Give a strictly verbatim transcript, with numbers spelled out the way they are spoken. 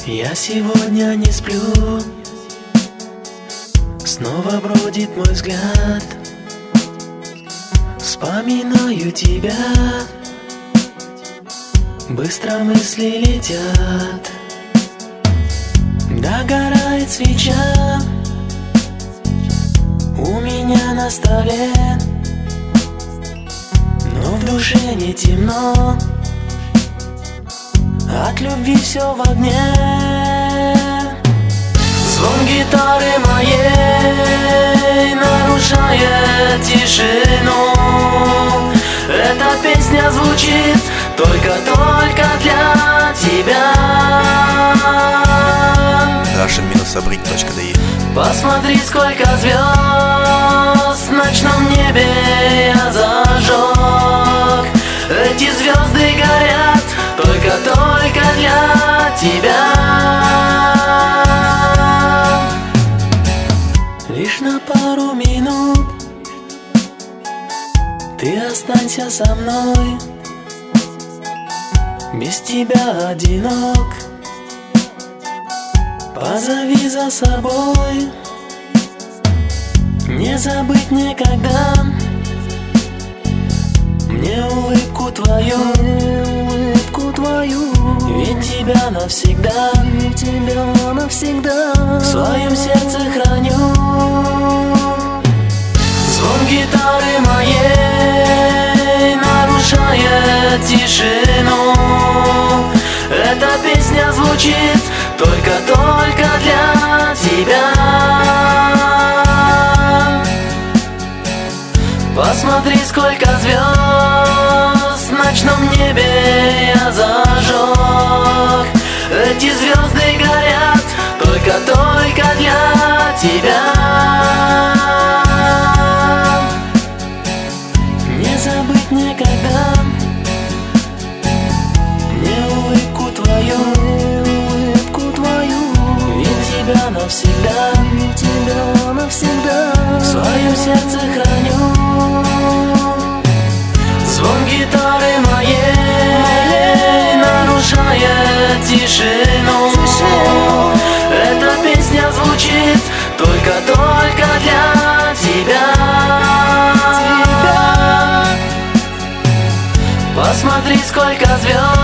Я сегодня не сплю, снова бродит мой взгляд. Вспоминаю тебя, быстро мысли летят. Догорает свеча у меня на столе, но в душе не темно, от любви все в огне. Звон гитары моей нарушает тишину. Эта песня звучит только-только для тебя. Russian Sabrik точка ди. Посмотри, сколько звезд в ночном небе я зажег. Эти звезды горят только-только для тебя. Лишь на пару минут ты останься со мной. Без тебя одинок, позови за собой. Не забыть никогда мне улыбку твою, улыбку твою. Ведь тебя навсегда, ведь тебя навсегда в своем сердце храню. Звон гитары моей нарушает тишину. Эта песня звучит только-только для тебя. Посмотри, сколько звезд в ночном небе я зажег. Эти звезды горят только-только для тебя. Не забыть никогда мне улыбку твою, улыбку твою. Ведь тебя навсегда, ведь тебя навсегда в своем сердце храню. Звон гитары моей нарушает тишину. Эта песня звучит только-только для тебя. Посмотри, сколько звезд